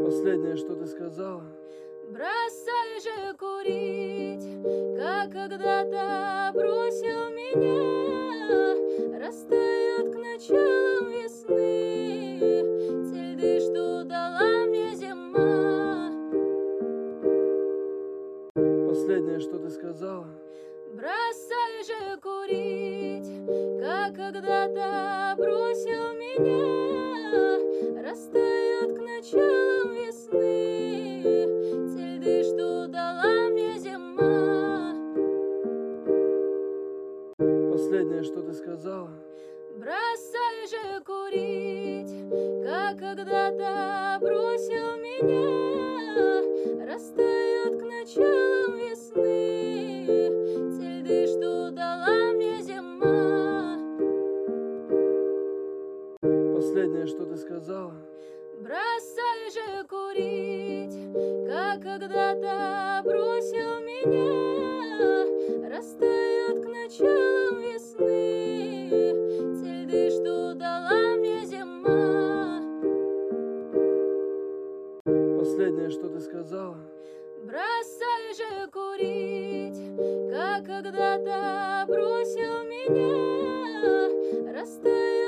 Последнее, что ты сказала. Бросай же курить, как когда-то бросил меня. Растают к началу весны те льды, что дала мне зима. Последнее, что ты сказала. Бросай же курить, как когда-то бросил меня. Растают к началу весны те льды, что дала мне зима. Последнее, что ты сказала. Бросай же курить, как когда-то бросил меня. Растают к началу весны те льды, что дала мне зима. Последнее, что ты сказала. Бросай же курить, как когда-то бросил меня. Растают к началу весны те льды, что дала мне зима. Последнее, что ты сказала. Бросай же курить, как когда-то бросил меня. Растают